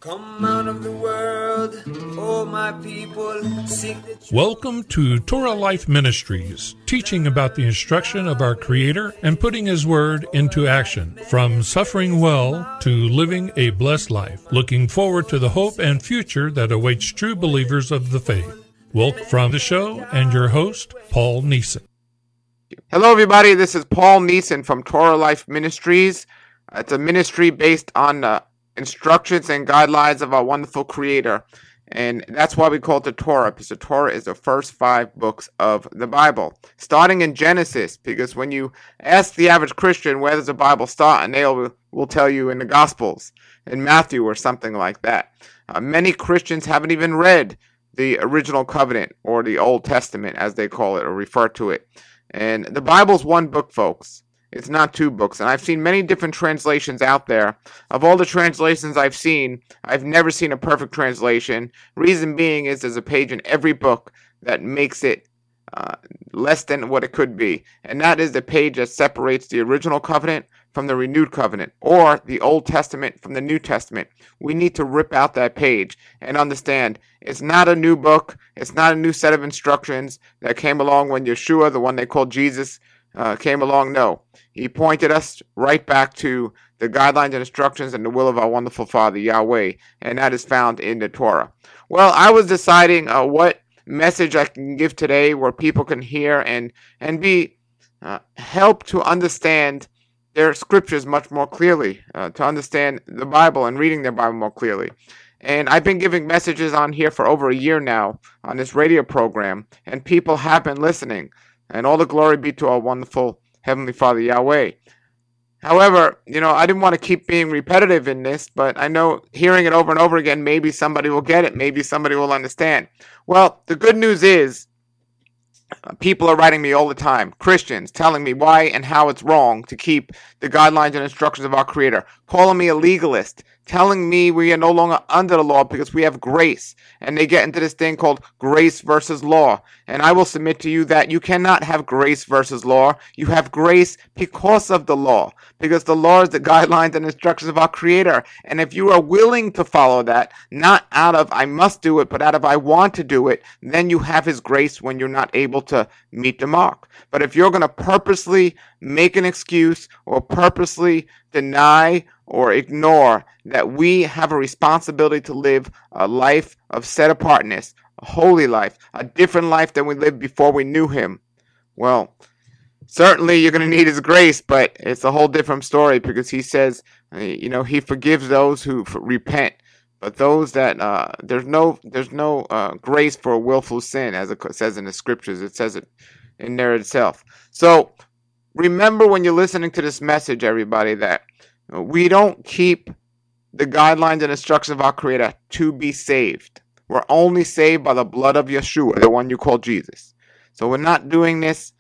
Come out of the world, oh my people, seek the truth. Welcome to Torah Life Ministries, teaching about the instruction of our Creator and putting His Word into action, from suffering well to living a blessed life. Looking forward to the hope and future that awaits true believers of the faith. Welcome from the show and your host, Paul Neeson. Hello, everybody. This is Paul Neeson from Torah Life Ministries. It's a ministry based on instructions and guidelines of our wonderful Creator. And that's why we call it the Torah, because the Torah is the first 5 books of the Bible, starting in Genesis. Because when you ask the average Christian where does the Bible start, and they will tell you in the Gospels, in Matthew or something like that. Many Christians haven't even read the original covenant, or the Old Testament, as they call it or refer to it. And the Bible's one book, folks. It's not 2 books. And I've seen many different translations out there. Of all the translations I've seen, I've never seen a perfect translation. Reason being is there's a page in every book that makes it less than what it could be. And that is the page that separates the original covenant from the renewed covenant, or the Old Testament from the New Testament. We need to rip out that page and understand it's not a new book. It's not a new set of instructions that came along when Yeshua, the one they called Jesus, came along. No, he pointed us right back to the guidelines and instructions and the will of our wonderful Father, Yahweh, and that is found in the Torah. Well, I was deciding what message I can give today where people can hear and be helped to understand their scriptures much more clearly, to understand the Bible and reading their Bible more clearly. And I've been giving messages on here for over a year now on this radio program, and people have been listening. And all the glory be to our wonderful Heavenly Father, Yahweh. However, I didn't want to keep being repetitive in this, but I know hearing it over and over again, maybe somebody will get it. Maybe somebody will understand. Well, the good news is, people are writing me all the time, Christians, telling me why and how it's wrong to keep the guidelines and instructions of our Creator, calling me a legalist, telling me we are no longer under the law because we have grace. And they get into this thing called grace versus law. And I will submit to you that you cannot have grace versus law. You have grace because of the law, because the law is the guidelines and instructions of our Creator. And if you are willing to follow that, not out of I must do it, but out of I want to do it, then you have His grace when you're not able to meet the mark. But if you're going to purposely make an excuse or purposely deny or ignore that we have a responsibility to live a life of set apartness, a holy life, a different life than we lived before we knew Him, well, certainly you're going to need His grace, but it's a whole different story, because He says, He forgives those who repent. But those that there's no grace for a willful sin, as it says in the scriptures. It says it in there itself. So remember when you're listening to this message, everybody, that we don't keep the guidelines and instructions of our Creator to be saved. We're only saved by the blood of Yeshua, the one you call Jesus. So we're not doing this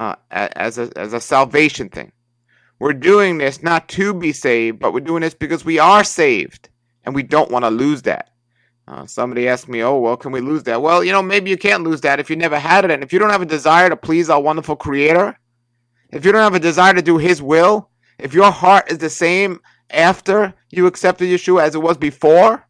as a salvation thing. We're doing this not to be saved, but we're doing this because we are saved. And we don't want to lose that. Somebody asked me, oh, well, can we lose that? Well, maybe you can't lose that if you never had it. And if you don't have a desire to please our wonderful Creator, if you don't have a desire to do His will, if your heart is the same after you accepted Yeshua as it was before,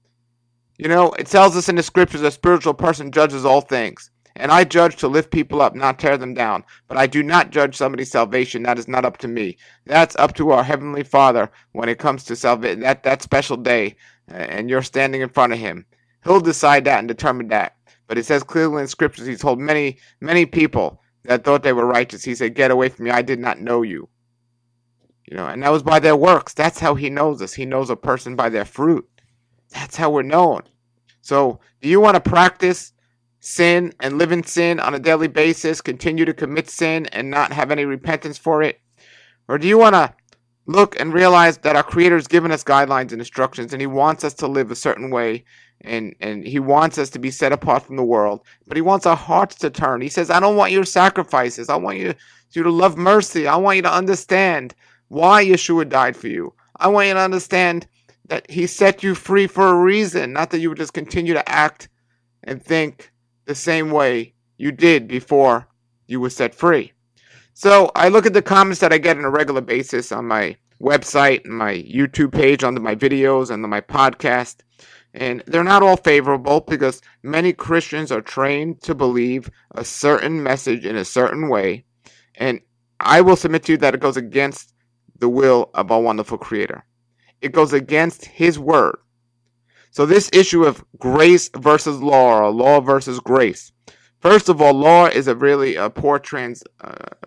it tells us in the scriptures a spiritual person judges all things. And I judge to lift people up, not tear them down. But I do not judge somebody's salvation. That is not up to me. That's up to our Heavenly Father when it comes to salvation. That special day, and you're standing in front of Him. He'll decide that and determine that. But it says clearly in scriptures, He told many, many people that thought they were righteous, He said, get away from me, I did not know you. And that was by their works. That's how He knows us. He knows a person by their fruit. That's how we're known. So, do you want to practice sin and live in sin on a daily basis, continue to commit sin and not have any repentance for it? Or do you want to look and realize that our Creator has given us guidelines and instructions, and He wants us to live a certain way, and He wants us to be set apart from the world, but He wants our hearts to turn. He says, I don't want your sacrifices. I want you to love mercy. I want you to understand why Yeshua died for you. I want you to understand that He set you free for a reason, not that you would just continue to act and think the same way you did before you were set free. So I look at the comments that I get on a regular basis on my website, my YouTube page, under my videos, and my podcast. And they're not all favorable because many Christians are trained to believe a certain message in a certain way. And I will submit to you that it goes against the will of our wonderful Creator. It goes against His word. So this issue of grace versus law, or law versus grace. First of all, law is a really poor translation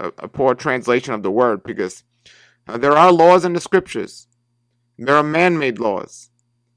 of the word, because there are laws in the scriptures. There are man-made laws,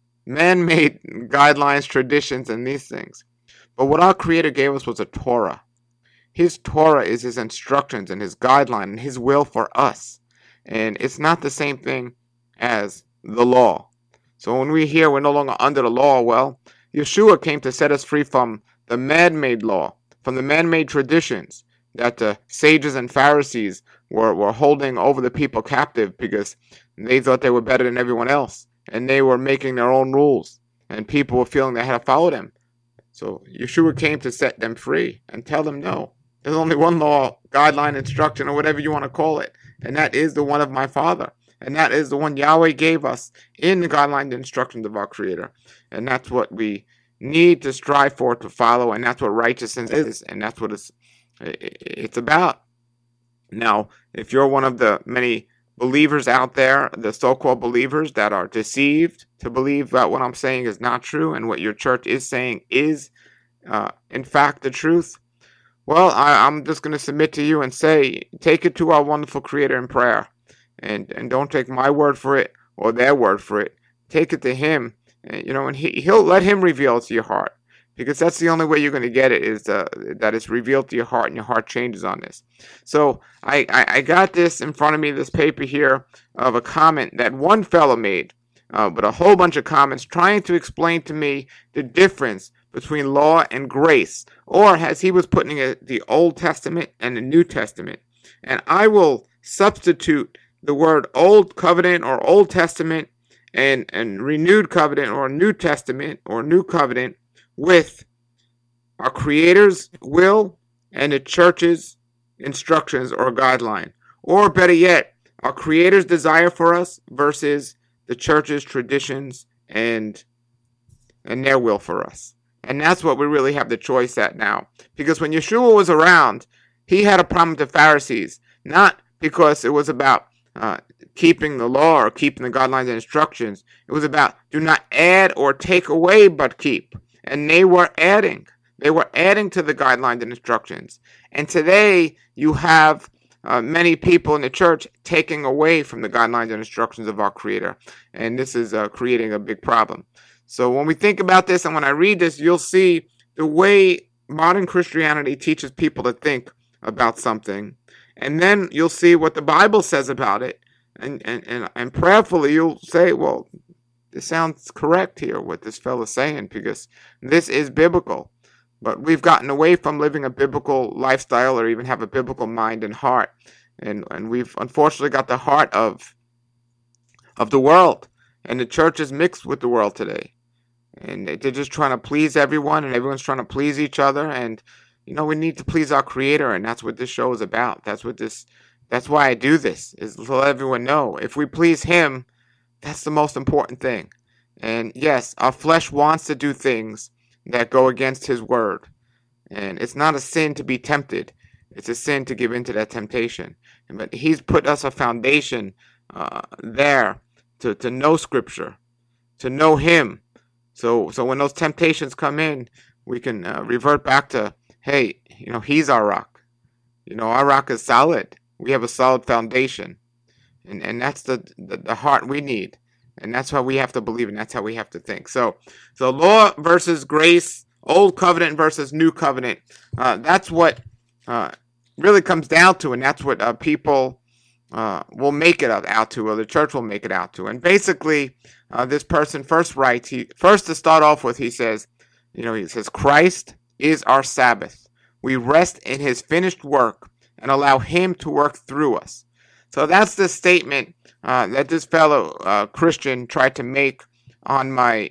man-made guidelines, traditions, and these things. But what our Creator gave us was a Torah. His Torah is His instructions and His guideline and His will for us. And it's not the same thing as the law. So when we hear we're no longer under the law, well, Yeshua came to set us free from the man-made law, from the man-made traditions that the sages and Pharisees were holding over the people captive because they thought they were better than everyone else. And they were making their own rules. And people were feeling they had to follow them. So Yeshua came to set them free and tell them, no, there's only one law, guideline, instruction, or whatever you want to call it. And that is the one of my Father. And that is the one Yahweh gave us in the guidelines and instructions of our Creator. And that's what we need to strive for, to follow. And that's what righteousness is. And that's what it's about. Now, if you're one of the many believers out there, the so-called believers that are deceived to believe that what I'm saying is not true and what your church is saying is, in fact, the truth, well, I'm just going to submit to you and say, take it to our wonderful Creator in prayer. And don't take my word for it or their word for it. Take it to Him, and He'll let Him reveal it to your heart, because that's the only way you're going to get it, is that it's revealed to your heart and your heart changes on this. So I got this in front of me, this paper here, of a comment that one fellow made, but a whole bunch of comments trying to explain to me the difference between law and grace, or as he was putting it, the Old Testament and the New Testament. And I will substitute the word Old Covenant or Old Testament and Renewed Covenant or New Testament or New Covenant with our Creator's will and the church's instructions or guideline. Or better yet, our Creator's desire for us versus the church's traditions and their will for us. And that's what we really have the choice at now. Because when Yeshua was around, He had a problem with the Pharisees. Not because it was about keeping the law or keeping the guidelines and instructions. It was about do not add or take away, but keep. And they were adding. They were adding to the guidelines and instructions. And today you have many people in the church taking away from the guidelines and instructions of our Creator. And this is creating a big problem. So when we think about this and when I read this, you'll see the way modern Christianity teaches people to think about something. And then you'll see what the Bible says about it. And prayerfully you'll say, well, this sounds correct here, what this fellow's saying, because this is biblical. But we've gotten away from living a biblical lifestyle or even have a biblical mind and heart. And we've unfortunately got the heart of the world. And the church is mixed with the world today. And they're just trying to please everyone, and everyone's trying to please each other. And, we need to please our Creator, and that's what this show is about. That's why I do this, is to let everyone know. If we please Him, that's the most important thing. And yes, our flesh wants to do things that go against His word. And it's not a sin to be tempted. It's a sin to give in to that temptation. But He's put us a foundation there to know Scripture, to know Him. So when those temptations come in, we can revert back to, hey, He's our rock. Our rock is solid. We have a solid foundation. And that's the heart we need. And that's how we have to believe, and that's how we have to think. So law versus grace, Old Covenant versus New Covenant. That's what really comes down to, and that's what people will make it out to, or the church will make it out to. And basically, this person first writes, to start off with, he says, Christ is our Sabbath. We rest in His finished work and allow Him to work through us. So that's the statement that this fellow Christian tried to make under my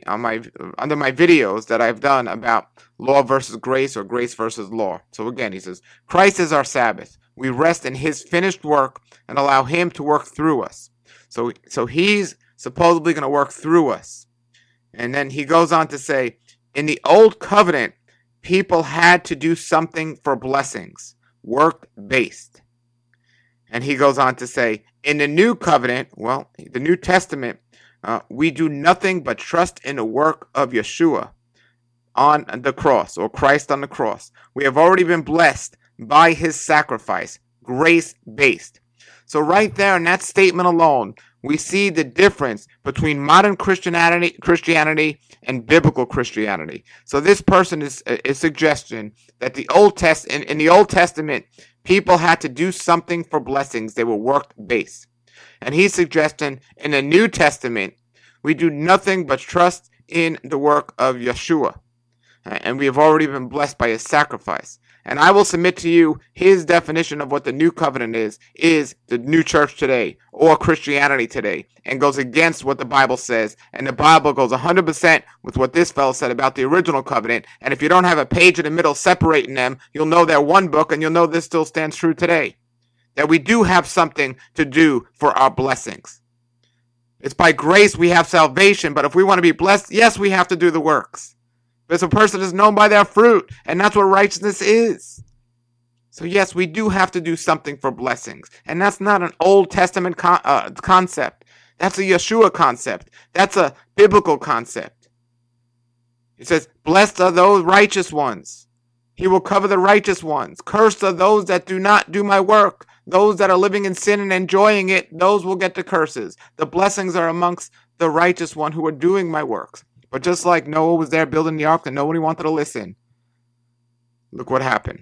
videos that I've done about law versus grace or grace versus law. So again, he says, Christ is our Sabbath. We rest in His finished work and allow Him to work through us. So he's supposedly going to work through us. And then he goes on to say, in the old covenant, people had to do something for blessings, work-based. And he goes on to say, in the new covenant, well, the New Testament, we do nothing but trust in the work of Yeshua on the cross, or Christ on the cross. We have already been blessed by his sacrifice, grace-based. So right there in that statement alone, we see the difference between modern Christianity and biblical Christianity. So this person is a suggestion that in the Old Testament, people had to do something for blessings. They were work-based. And he's suggesting in the New Testament, we do nothing but trust in the work of Yeshua. And we have already been blessed by his sacrifice. And I will submit to you his definition of what the new covenant is the new church today, or Christianity today, and goes against what the Bible says. And the Bible goes 100% with what this fellow said about the original covenant. And if you don't have a page in the middle separating them, you'll know they're one book, and you'll know this still stands true today. That we do have something to do for our blessings. It's by grace we have salvation, but if we want to be blessed, yes, we have to do the works. Because a person is known by their fruit, and that's what righteousness is. So yes, we do have to do something for blessings. And that's not an Old Testament concept. That's a Yeshua concept. That's a biblical concept. It says, blessed are those righteous ones. He will cover the righteous ones. Cursed are those that do not do my work. Those that are living in sin and enjoying it, those will get the curses. The blessings are amongst the righteous one who are doing my works. But just like Noah was there building the ark and nobody wanted to listen, look what happened.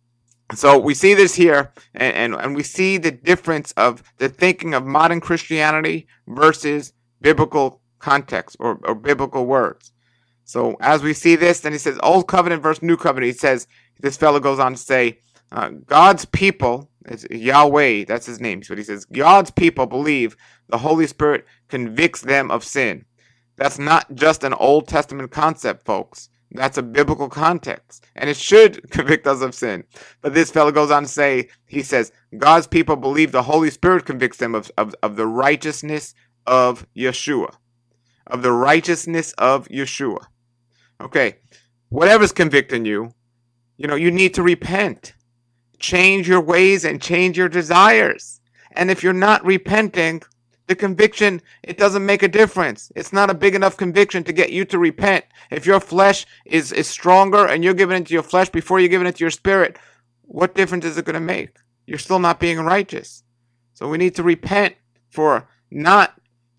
So we see this here, and we see the difference of the thinking of modern Christianity versus biblical context or biblical words. So as we see this, then he says, Old Covenant versus New Covenant. He says, this fellow goes on to say, God's people, it's Yahweh, that's his name. But he says, God's people believe the Holy Spirit convicts them of sin. That's not just an Old Testament concept, folks. That's a biblical context. And it should convict us of sin. But this fellow goes on to say, he says, God's people believe the Holy Spirit convicts them of the righteousness of Yeshua. Of the righteousness of Yeshua. Okay, whatever's convicting you, you need to repent. Change your ways and change your desires. And if you're not repenting, the conviction, it doesn't make a difference. It's not a big enough conviction to get you to repent. If your flesh is stronger and you're giving it to your flesh before you're giving it to your spirit, what difference is it going to make? You're still not being righteous. So we need to repent for not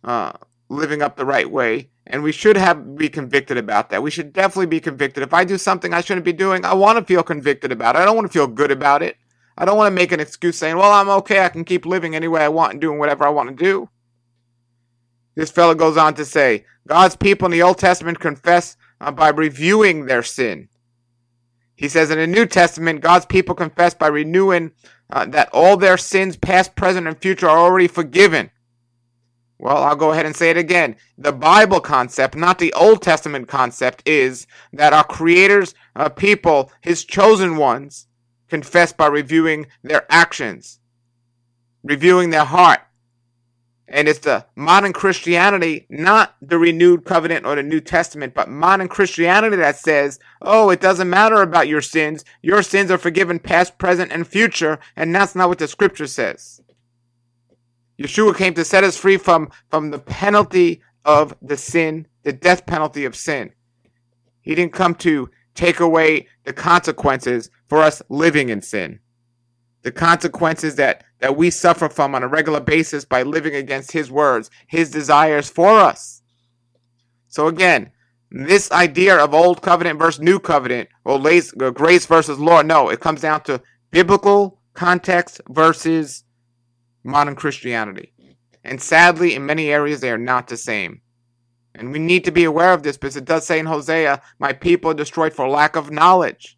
living up the right way. And we should be convicted about that. We should definitely be convicted. If I do something I shouldn't be doing, I want to feel convicted about it. I don't want to feel good about it. I don't want to make an excuse saying, well, I'm okay. I can keep living any way I want and doing whatever I want to do. This fellow goes on to say, God's people in the Old Testament confess by reviewing their sin. He says in the New Testament, God's people confess by renewing that all their sins, past, present, and future, are already forgiven. Well, I'll go ahead and say it again. The Bible concept, not the Old Testament concept, is that our Creator's people, his chosen ones, confess by reviewing their actions, reviewing their heart. And it's the modern Christianity, not the renewed covenant or the New Testament, but modern Christianity that says, oh, it doesn't matter about your sins. Your sins are forgiven past, present, and future. And that's not what the scripture says. Yeshua came to set us free from the penalty of the sin, the death penalty of sin. He didn't come to take away the consequences for us living in sin. The consequences that we suffer from on a regular basis by living against his words, his desires for us. So again, this idea of Old Covenant versus New Covenant, or grace versus law, no, it comes down to biblical context versus modern Christianity. And sadly, in many areas, they are not the same. And we need to be aware of this because it does say in Hosea, my people are destroyed for lack of knowledge.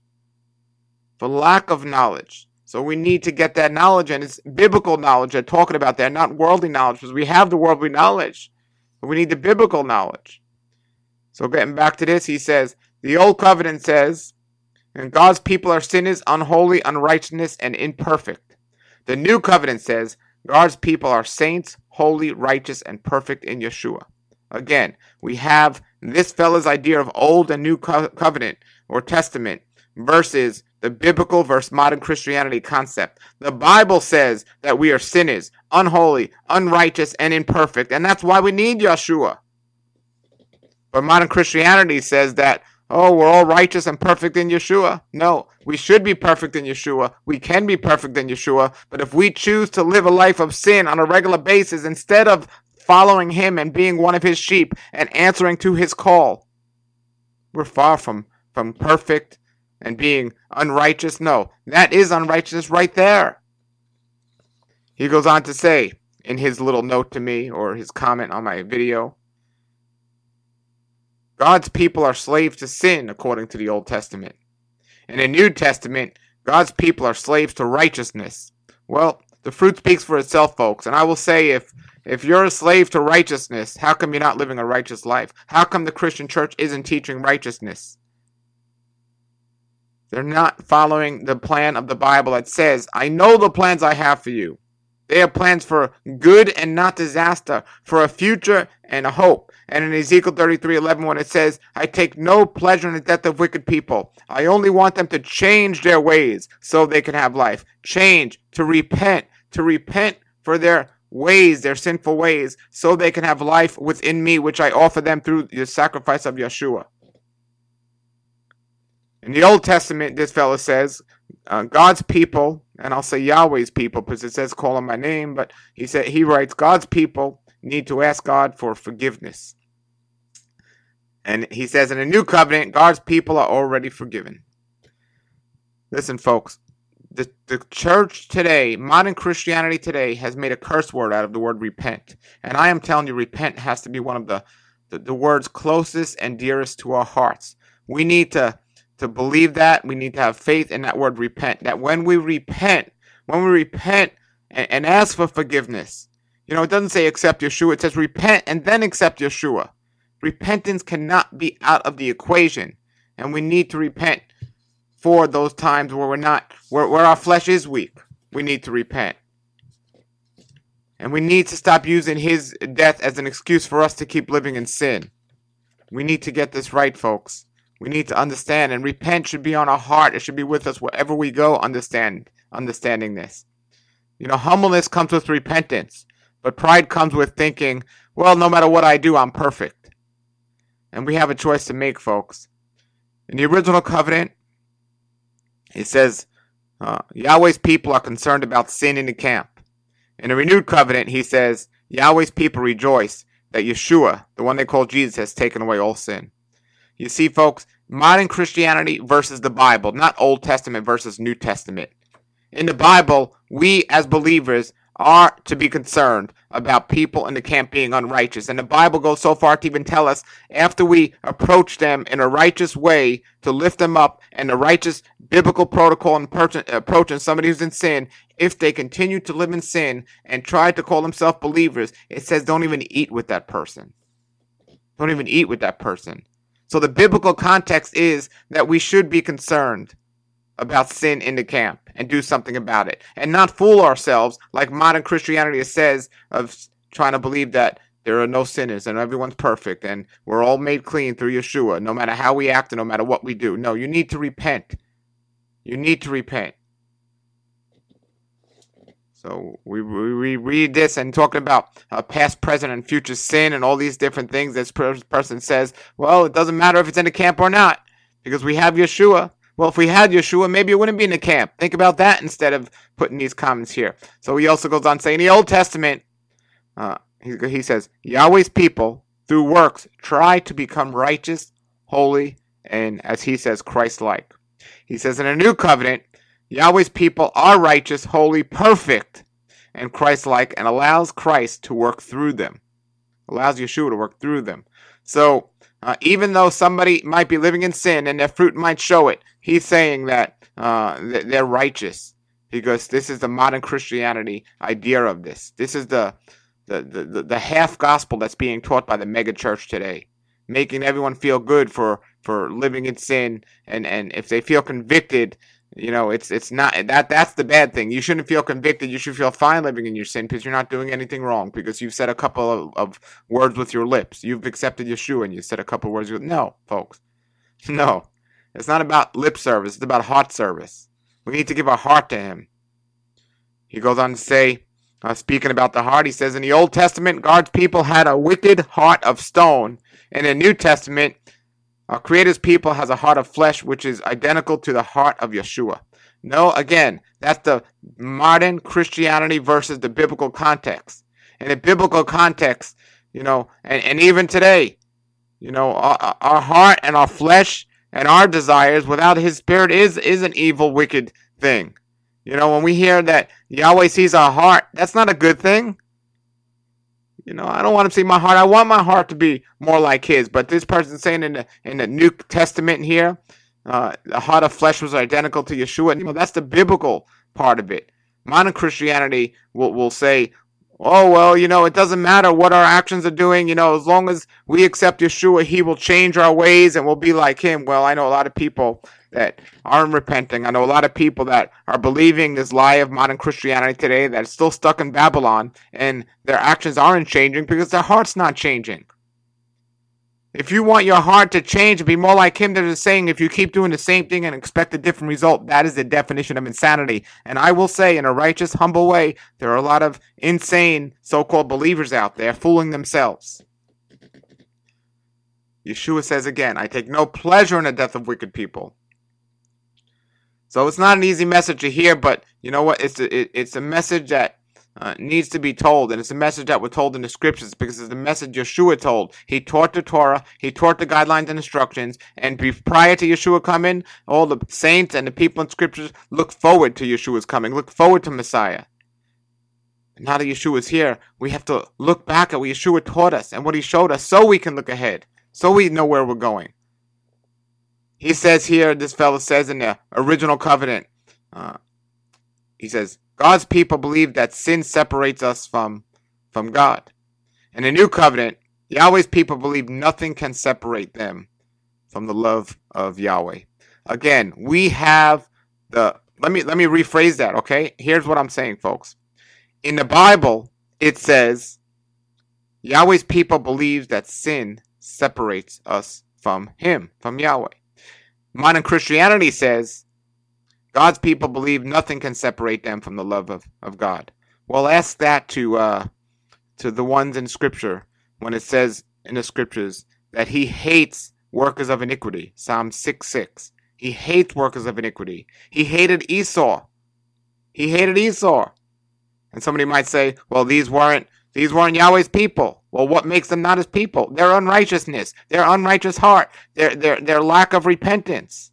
For lack of knowledge. So we need to get that knowledge, and it's biblical knowledge they're talking about there, not worldly knowledge, because we have the worldly knowledge, but we need the biblical knowledge. So getting back to this, he says, the Old Covenant says, and God's people are sinners, unholy, unrighteous, and imperfect. The New Covenant says, God's people are saints, holy, righteous, and perfect in Yeshua. Again, we have this fella's idea of Old and New Covenant or Testament versus the biblical versus modern Christianity concept. The Bible says that we are sinners, unholy, unrighteous, and imperfect, and that's why we need Yeshua. But modern Christianity says that, oh, we're all righteous and perfect in Yeshua. No, we should be perfect in Yeshua. We can be perfect in Yeshua. But if we choose to live a life of sin on a regular basis instead of following him and being one of his sheep and answering to his call, we're far from perfect and being unrighteous. No, that is unrighteousness right there. He goes on to say in his little note to me, or his comment on my video, God's people are slaves to sin according to the Old Testament. In the New Testament, God's people are slaves to righteousness. Well, the fruit speaks for itself, folks. And I will say, if you're a slave to righteousness, how come you're not living a righteous life? How come the Christian church isn't teaching righteousness? They're not following the plan of the Bible that says, I know the plans I have for you. They are plans for good and not disaster, for a future and a hope. And in Ezekiel 33:11, when it says, I take no pleasure in the death of wicked people. I only want them to change their ways so they can have life. Change, to repent for their ways, their sinful ways, so they can have life within me, which I offer them through the sacrifice of Yeshua. In the Old Testament, this fellow says, God's people, and I'll say Yahweh's people because it says call him by name, but he writes, God's people need to ask God for forgiveness. And he says in the New Covenant, God's people are already forgiven. Listen, folks, the church today, modern Christianity today, has made a curse word out of the word repent. And I am telling you, repent has to be one of the words closest and dearest to our hearts. We need to believe that. We need to have faith in that word repent. That when we repent and ask for forgiveness, it doesn't say accept Yeshua. It says repent and then accept Yeshua. Repentance cannot be out of the equation. And we need to repent for those times where where our flesh is weak. We need to repent. And we need to stop using his death as an excuse for us to keep living in sin. We need to get this right, folks. We need to understand, and repent should be on our heart. It should be with us wherever we go, understanding this. Humbleness comes with repentance, but pride comes with thinking, well, no matter what I do, I'm perfect. And we have a choice to make, folks. In the original covenant, it says, Yahweh's people are concerned about sin in the camp. In the renewed covenant, he says, Yahweh's people rejoice that Yeshua, the one they call Jesus, has taken away all sin. You see, folks, modern Christianity versus the Bible, not Old Testament versus New Testament. In the Bible, we as believers are to be concerned about people in the camp being unrighteous. And the Bible goes so far to even tell us, after we approach them in a righteous way, to lift them up and the righteous biblical protocol and approaching somebody who's in sin, if they continue to live in sin and try to call themselves believers, it says don't even eat with that person. Don't even eat with that person. So the biblical context is that we should be concerned about sin in the camp and do something about it, and not fool ourselves like modern Christianity says, of trying to believe that there are no sinners and everyone's perfect and we're all made clean through Yeshua, no matter how we act and no matter what we do. No, you need to repent. You need to repent. So we read this and talking about past, present, and future sin and all these different things. This person says, well, it doesn't matter if it's in the camp or not because we have Yeshua. Well, if we had Yeshua, maybe it wouldn't be in the camp. Think about that instead of putting these comments here. So he also goes on saying, in the Old Testament, he says, Yahweh's people, through works, try to become righteous, holy, and, as he says, Christ-like. He says, in a new covenant, Yahweh's people are righteous, holy, perfect, and Christ-like, and allows Christ to work through them. Allows Yeshua to work through them. So, even though somebody might be living in sin and their fruit might show it, he's saying that they're righteous, because this is the modern Christianity idea of this. This is the half gospel that's being taught by the mega church today, making everyone feel good for living in sin, and if they feel convicted, It's not that's the bad thing. You shouldn't feel convicted. You should feel fine living in your sin because you're not doing anything wrong, because you've said a couple of words with your lips. You've accepted Yeshua and you said a couple of words with no, folks. No. It's not about lip service, it's about heart service. We need to give our heart to him. He goes on to say, speaking about the heart, he says, in the Old Testament, God's people had a wicked heart of stone. In the New Testament, our Creator's people has a heart of flesh, which is identical to the heart of Yeshua. No, again, that's the modern Christianity versus the biblical context. In the biblical context, and even today, our heart and our flesh and our desires without his spirit is an evil, wicked thing. When we hear that Yahweh sees our heart, that's not a good thing. I don't want to see my heart. I want my heart to be more like his. But this person's saying in the New Testament here, the heart of flesh was identical to Yeshua. That's the biblical part of it. Modern Christianity will say, oh, well, it doesn't matter what our actions are doing. As long as we accept Yeshua, he will change our ways and we'll be like him. Well, I know a lot of people that aren't repenting. I know a lot of people that are believing this lie of modern Christianity today that's still stuck in Babylon, and their actions aren't changing because their heart's not changing. If you want your heart to change and be more like him, there's a saying, if you keep doing the same thing and expect a different result, that is the definition of insanity. And I will say, in a righteous, humble way, there are a lot of insane so-called believers out there fooling themselves. Yeshua says again, I take no pleasure in the death of wicked people. So it's not an easy message to hear, but you know what? It's a message that needs to be told, and it's a message that was told in the scriptures because it's the message Yeshua told. He taught the Torah, he taught the guidelines and instructions, and prior to Yeshua coming, all the saints and the people in scriptures look forward to Yeshua's coming, look forward to Messiah. And now that Yeshua is here, we have to look back at what Yeshua taught us and what he showed us so we can look ahead, so we know where we're going. He says here, this fellow says in the original covenant, he says, God's people believe that sin separates us from God. In the new covenant, Yahweh's people believe nothing can separate them from the love of Yahweh. Again, we have let me rephrase that, okay? Here's what I'm saying, folks. In the Bible, it says, Yahweh's people believe that sin separates us from him, from Yahweh. Modern Christianity says God's people believe nothing can separate them from the love of God. Well, ask that to the ones in Scripture when it says in the Scriptures that he hates workers of iniquity. Psalm 6:6. He hates workers of iniquity. He hated Esau. He hated Esau. And somebody might say, well, these weren't Yahweh's people. Well, what makes them not his people? Their unrighteousness, their unrighteous heart, their lack of repentance.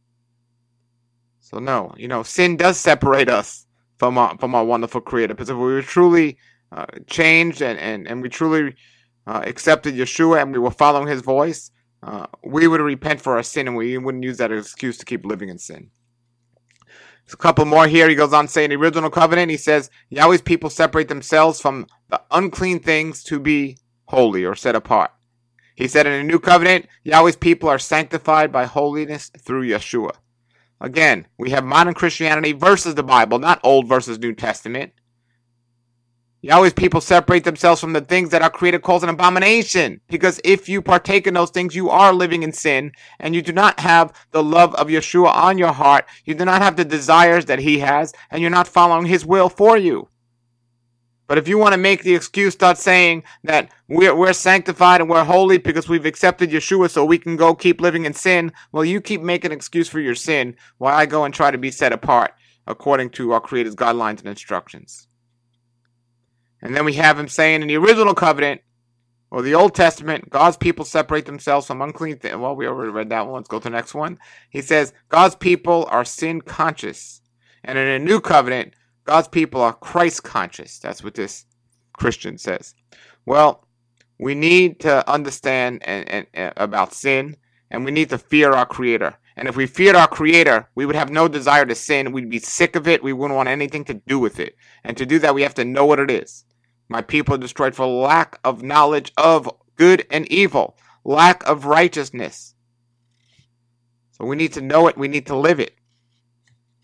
So no, sin does separate us from our wonderful Creator. Because if we were truly changed and we truly accepted Yeshua and we were following his voice, we would repent for our sin and we wouldn't use that as an excuse to keep living in sin. There's a couple more here. He goes on to say in the original covenant, he says, Yahweh's people separate themselves from the unclean things to be holy or set apart. He said in the new covenant, Yahweh's people are sanctified by holiness through Yeshua. Again, we have modern Christianity versus the Bible, not Old versus New Testament. Yahweh's people separate themselves from the things that our Creator calls an abomination. Because if you partake in those things, you are living in sin. And you do not have the love of Yeshua on your heart. You do not have the desires that he has. And you're not following his will for you. But if you want to make the excuse, start saying that we're sanctified and we're holy because we've accepted Yeshua so we can go keep living in sin. Well, you keep making an excuse for your sin while I go and try to be set apart according to our Creator's guidelines and instructions. And then we have him saying in the original covenant, or the Old Testament, God's people separate themselves from unclean things. Well, we already read that one. Let's go to the next one. He says, God's people are sin conscious. And in the new covenant, God's people are Christ conscious. That's what this Christian says. Well, we need to understand about sin, and we need to fear our Creator. And if we feared our Creator, we would have no desire to sin. We'd be sick of it. We wouldn't want anything to do with it. And to do that, we have to know what it is. My people are destroyed for lack of knowledge of good and evil, lack of righteousness. So we need to know it. We need to live it.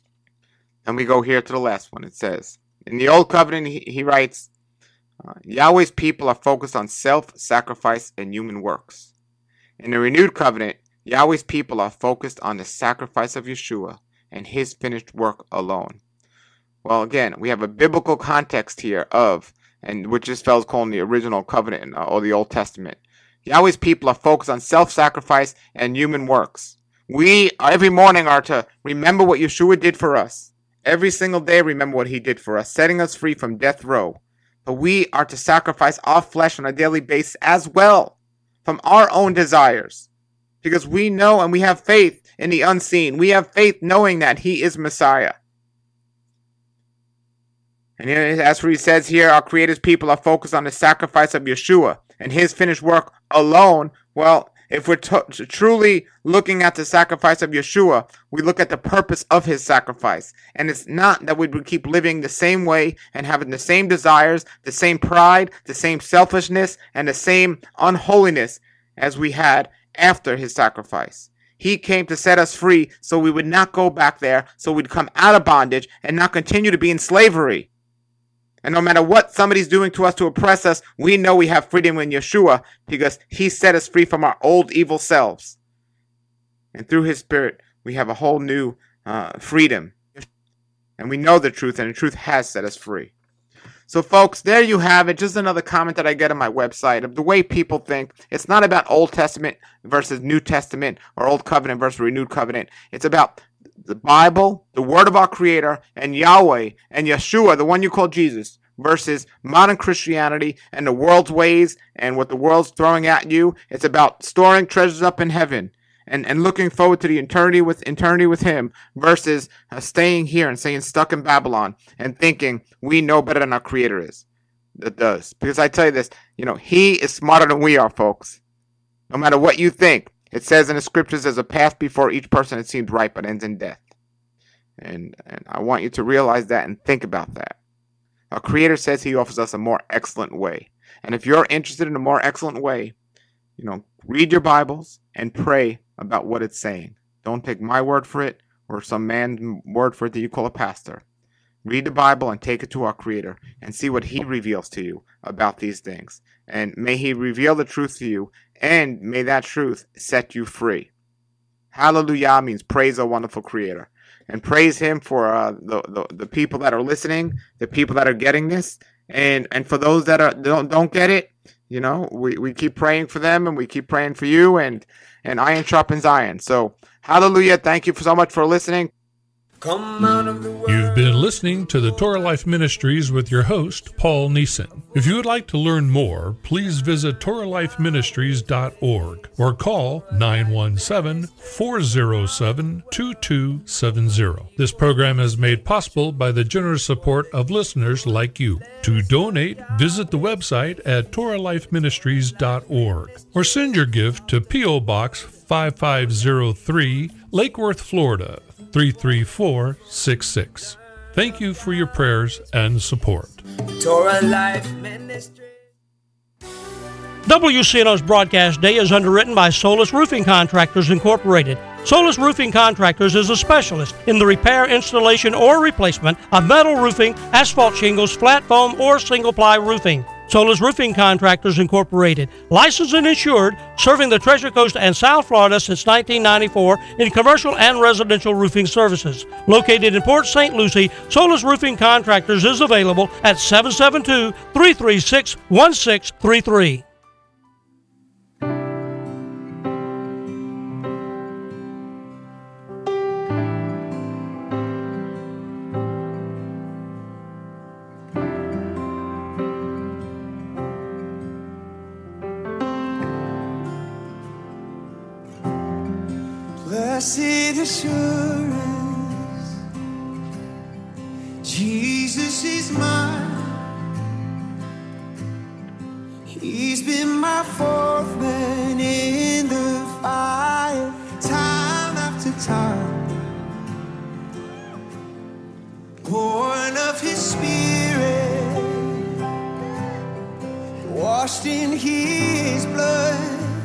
And we go here to the last one. It says, in the Old Covenant, he writes, Yahweh's people are focused on self-sacrifice and human works. In the renewed covenant, Yahweh's people are focused on the sacrifice of Yeshua and his finished work alone. Well, again, we have a biblical context here of, and which this fellow's calling the original covenant or the Old Testament. Yahweh's people are focused on self-sacrifice and human works. We, every morning, are to remember what Yeshua did for us. Every single day, remember what he did for us, setting us free from death row. But we are to sacrifice our flesh on a daily basis as well, from our own desires. Because we know and we have faith in the unseen. We have faith knowing that he is Messiah. And as he says here, our Creator's people are focused on the sacrifice of Yeshua and his finished work alone. Well, if we're truly looking at the sacrifice of Yeshua, we look at the purpose of his sacrifice. And it's not that we would keep living the same way and having the same desires, the same pride, the same selfishness, and the same unholiness as we had after his sacrifice. He came to set us free so we would not go back there, so we'd come out of bondage and not continue to be in slavery. And no matter what somebody's doing to us to oppress us, we know we have freedom in Yeshua because he set us free from our old evil selves. And through his Spirit, we have a whole new freedom. And we know the truth, and the truth has set us free. So, folks, there you have it. Just another comment that I get on my website of the way people think. It's not about Old Testament versus New Testament or Old Covenant versus Renewed Covenant. It's about the Bible, the Word of our Creator, and Yahweh and Yeshua, the one you call Jesus, versus modern Christianity and the world's ways and what the world's throwing at you. It's about storing treasures up in heaven and looking forward to the eternity with him versus staying here and staying stuck in Babylon and thinking we know better than our Creator is. That does. Because I tell you this, he is smarter than we are, folks. No matter what you think. It says in the scriptures, there's a path before each person that seems right but ends in death. And I want you to realize that and think about that. Our Creator says he offers us a more excellent way. And if you're interested in a more excellent way, read your Bibles and pray about what it's saying. Don't take my word for it or some man's word for it that you call a pastor. Read the Bible and take it to our Creator and see what he reveals to you about these things. And may he reveal the truth to you, and may that truth set you free. Hallelujah means praise our wonderful Creator. And praise him for the people that are listening, the people that are getting this, and for those that don't get it, we keep praying for them, and we keep praying for you, and iron sharpens iron. So hallelujah, thank you so much for listening. Come out of the world. You've been listening to the Torah Life Ministries with your host, Paul Neeson. If you would like to learn more, please visit TorahLifeMinistries.org or call 917-407-2270. This program is made possible by the generous support of listeners like you. To donate, visit the website at TorahLifeMinistries.org or send your gift to P.O. Box 5503, Lake Worth, Florida 33466. Thank you for your prayers and support. Torah Life Ministry. WCNO's broadcast day is underwritten by Solus Roofing Contractors Incorporated. Solus Roofing Contractors is a specialist in the repair, installation, or replacement of metal roofing, asphalt shingles, flat foam, or single-ply roofing. Solus Roofing Contractors Incorporated, licensed and insured, serving the Treasure Coast and South Florida since 1994 in commercial and residential roofing services. Located in Port St. Lucie, Solus Roofing Contractors is available at 772-336-1633. Blessed assurance, Jesus is mine. He's been my fourth man in the fire, time after time. Born of his Spirit, washed in his blood.